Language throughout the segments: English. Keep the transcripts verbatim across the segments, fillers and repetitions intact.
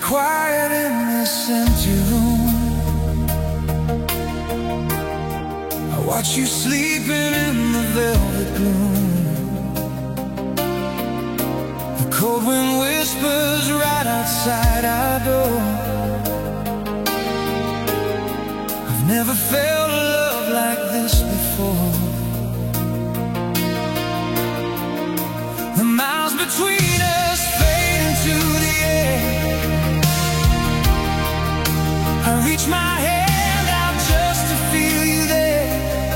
quiet in this empty room. I watch you sleeping in the velvet gloom. The cold wind whispers right outside our door. I've never felt a love like this before. The miles between us fade into the air. I reach my hand out just to feel you there.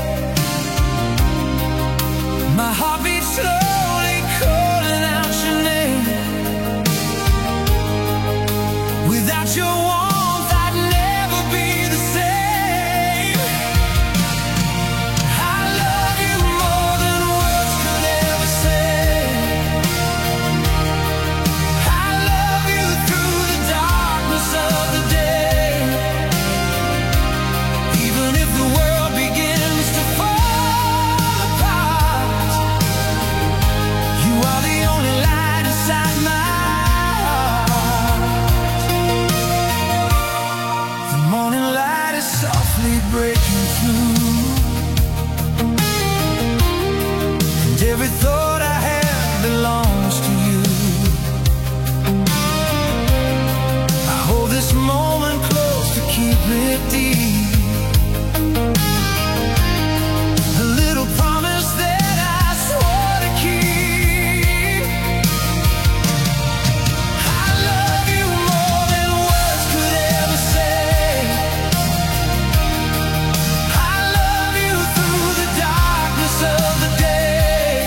My heart beats slowly, calling out your name. Without your warmth, I'd never be the same. I love you more than words could ever say. I love you through the darkness of the day. Even if the world begins to fall apart, you are the only light inside my heart. The morning light is softly breaking through, and every thought I have belongs to you. I hold this moment close to keep it deep. A little promise that I swore to keep. I love you more than words could ever say. I love you through the darkness of the day.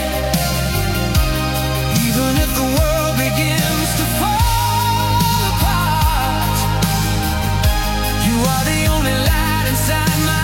Even if the world begins to fall apart, you are the only light inside my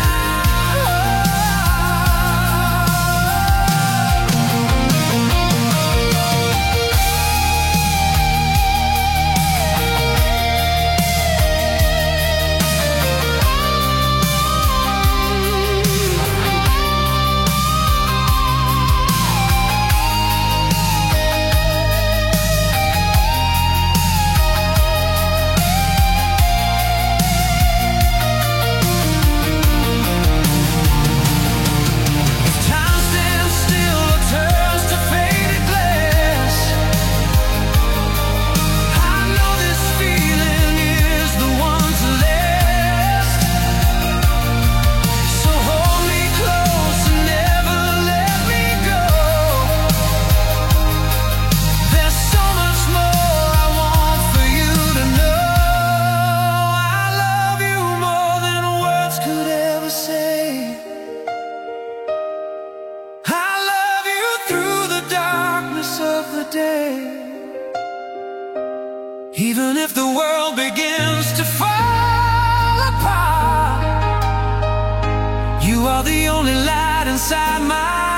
time stands still or turns to faded glass. I know this feeling is the one to last. So hold me close and never let me go. There's so much more I want for you to know. I love you more than words could ever say. I love you through the darkness of the day. Even if the world begins to fall apart, you are the only light inside my